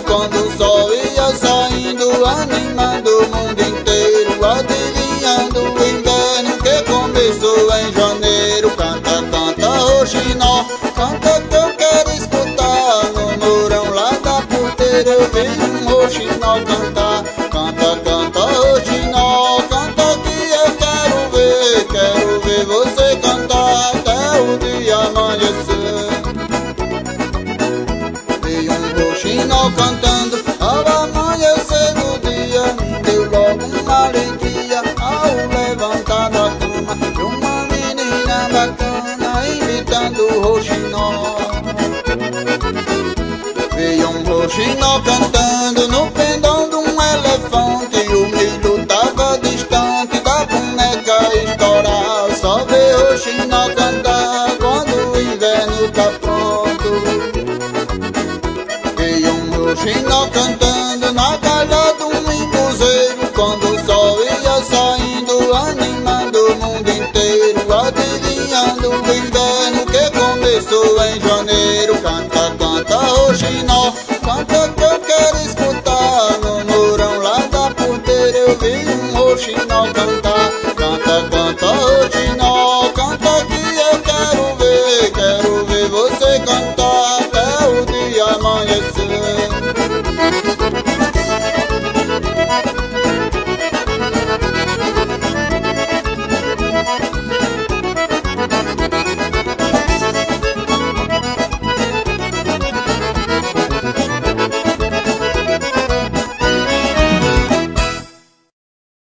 quando o sol ia saindo, animando o mundo inteiro, adivinhando o inverno que começou em janeiro. Canta, canta, roxinol, canta que eu quero escutar. No morão lá da porteira eu vi um roxinol cantar. Canta, canta, roxinol, canta que eu quero ver você cantar até o dia amanhecer. Vi um roxinol cantando ao amanhecer do dia, me deu logo uma alegria ao levantar da cama de uma menina bacana imitando o roxinol. Vi um roxinol cantando no pendão de um elefante, o milho tava distante da boneca estourar. Só vê roxinol cantar quando o inverno tá pronto. Vi um roxinol cantando na calha